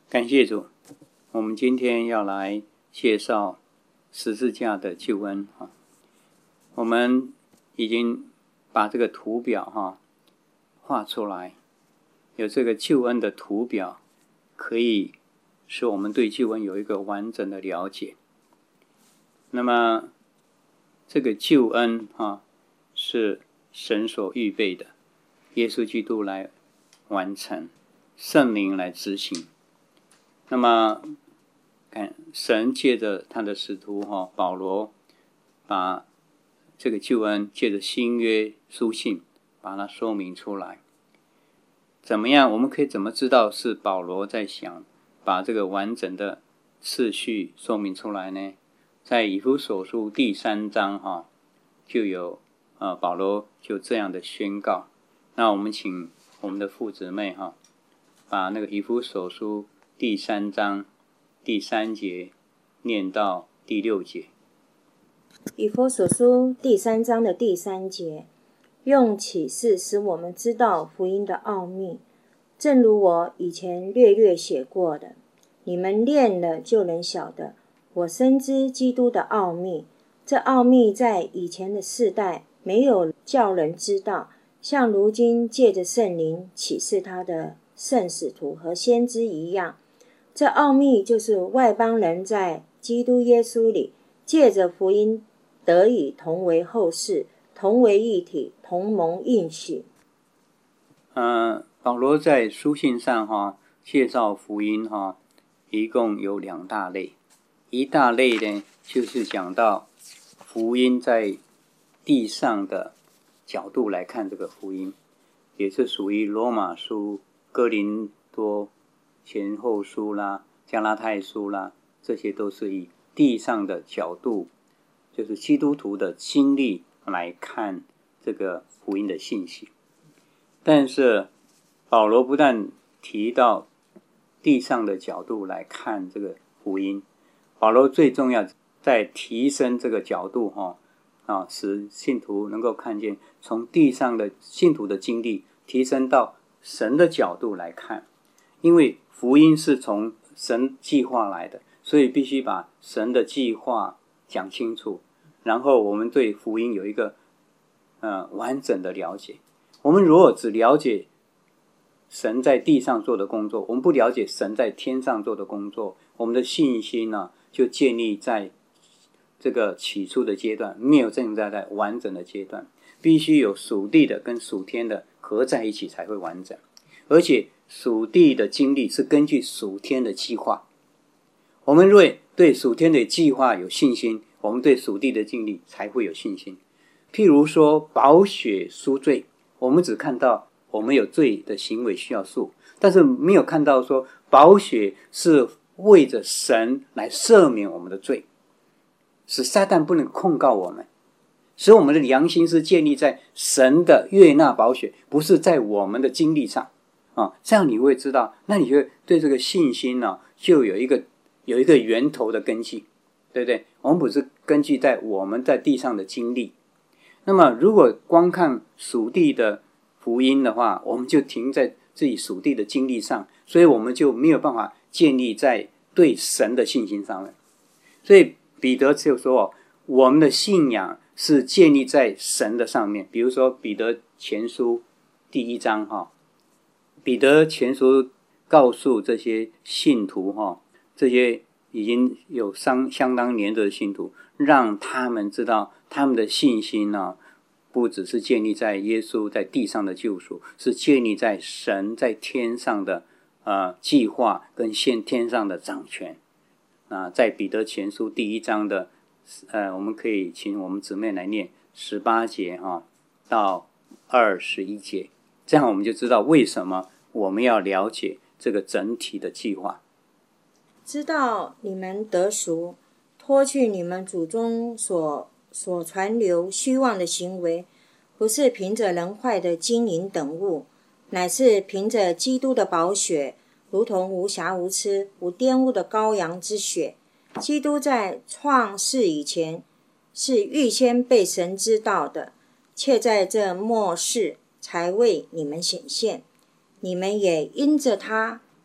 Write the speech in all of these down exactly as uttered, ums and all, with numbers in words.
感谢主，我们今天要来介绍十字架的救恩。我们已经把这个图表哈画出来，有这个救恩的图表，可以使我们对救恩有一个完整的了解。那么这个救恩哈是神所预备的，耶稣基督来完成，圣灵来执行。那么看神借着他的使徒哈保罗，把这个救恩借着新约书信把它说明出来。怎么样？我们可以怎么知道是保罗在想把这个完整的次序说明出来呢？在以弗所书第三章哈就有呃保罗就这样的宣告。那我们请我们的父姊妹哈把那个以弗所书第三章第三节念到第六节。 以弗所书第三章的第三节，用启示使我们知道福音的奥秘，正如我以前略略写过的，你们念了就能晓得。我深知基督的奥秘，这奥秘在以前的世代没有叫人知道，像如今借着圣灵启示他的圣使徒和先知一样。这奥秘就是外邦人在基督耶稣里借着福音得以同为后世，同为一体，同蒙应许。 呃，保罗在书信上哈介绍福音哈，一共有两大类。一大类呢，就是讲到福音在地上的角度来看这个福音，也是属于罗马书、哥林多前后书啦、加拉太书啦，这些都是以地上的角度，就是基督徒的经历来看这个福音的信息。但是保罗不但提到地上的角度来看这个福音，保罗最重要在提升这个角度哈啊，使信徒能够看见从地上的信徒的经历提升到神的角度来看。因为福音是从神计划来的，所以必须把神的计划讲清楚，然后我们对福音有一个呃完整的了解。我们如果只了解神在地上做的工作，我们不了解神在天上做的工作，我们的信心呢就建立在这个起初的阶段，没有正在在完整的阶段。必须有属地的跟属天的合在一起才会完整，而且属地的经历是根据属天的计划。我们若对属天的计划有信心，我们对属地的经历才会有信心。譬如说宝血赎罪，我们只看到我们有罪的行为需要赎，但是没有看到说宝血是为着神来赦免我们的罪，使撒旦不能控告我们，使我们的良心是建立在神的悦纳宝血，不是在我们的经历上啊。这样你会知道，那你就对这个信心呢、啊，就有一个有一个源头的根基，对不对？我们不是根据在我们在地上的经历。那么如果光看属地的福音的话，我们就停在自己属地的经历上，所以我们就没有办法建立在对神的信心上面。所以彼得就说，我们的信仰是建立在神的上面。比如说彼得前书第一章哈，彼得前书告诉这些信徒哈，这些已经有相相当年的信徒，让他们知道他们的信心呢，不只是建立在耶稣在地上的救赎，是建立在神在天上的呃计划跟现天上的掌权。啊，在彼得前书第一章的呃，我们可以请我们姊妹来念十八节哈到二十一节，这样我们就知道为什么我们要了解这个整体的计划。 知道你们得赎，脱去你们祖宗所所传流虚妄的行为，不是凭着人坏的金银等物，乃是凭着基督的宝血，如同无瑕无疵无玷污的羔羊之血。基督在创世以前是预先被神知道的，且在这末世才为你们显现。你们也因着他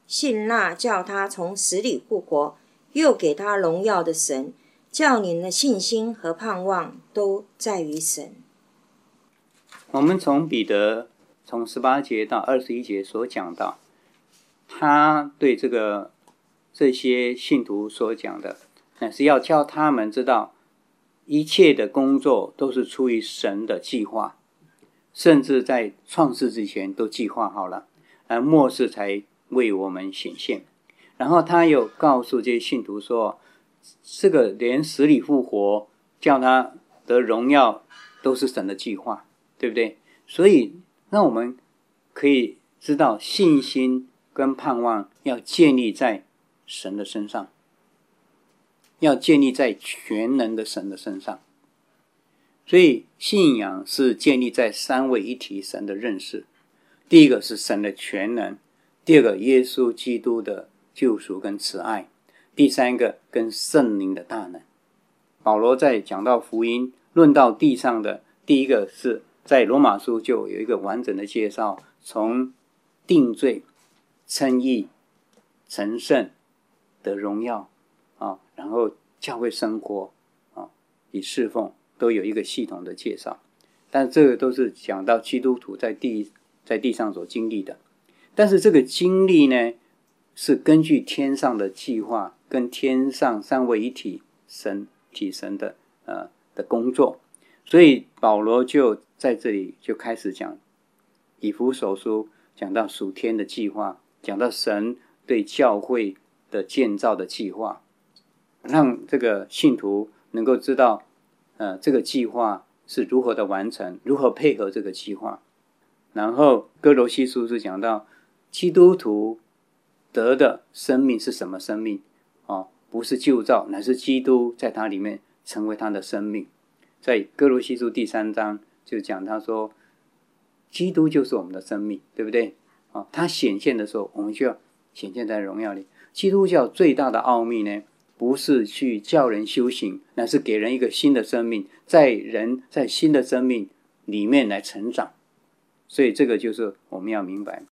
信那叫他从死里复活，又给他荣耀的神，叫你们的信心和盼望都在于神。 我们从彼得从十八节到二十一节所讲到，他对这个这些信徒所讲的，乃是要叫他们知道，一切的工作都是出于神的计划，甚至在创世之前都计划好了，而末世才为我们显现。然后他又告诉这些信徒说，这个连死里复活叫他得荣耀都是神的计划，对不对？所以让我们可以知道，信心跟盼望要建立在神的身上，要建立在全能的神的身上。所以信仰是建立在三位一体神的认识。第一个是神的全能，第二个耶稣基督的救赎跟慈爱，第三个跟圣灵的大能。保罗在讲到福音论到地上的，第一个是在罗马书就有一个完整的介绍，从定罪、称义、成圣、得荣耀啊，然后教会生活啊，以侍奉都有一个系统的介绍。但这个都是讲到基督徒在地在地上所经历的。但是这个经历呢，是根据天上的计划跟天上三位一体神体神的呃的工作。所以保罗就在这里就开始讲以弗所书，讲到属天的计划，讲到神对教会的建造的计划，让这个信徒能够知道呃这个计划是如何的完成，如何配合这个计划。然后哥罗西书是讲到基督徒得的生命是什么生命、哦、不是旧造，乃是基督在他里面成为他的生命。在哥罗西书第三章就讲他说，基督就是我们的生命，对不对、哦、他显现的时候，我们就要显现在荣耀里。基督教最大的奥秘呢，不是去叫人修行，乃是给人一个新的生命，在人在新的生命里面来成长。所以这个就是我们要明白。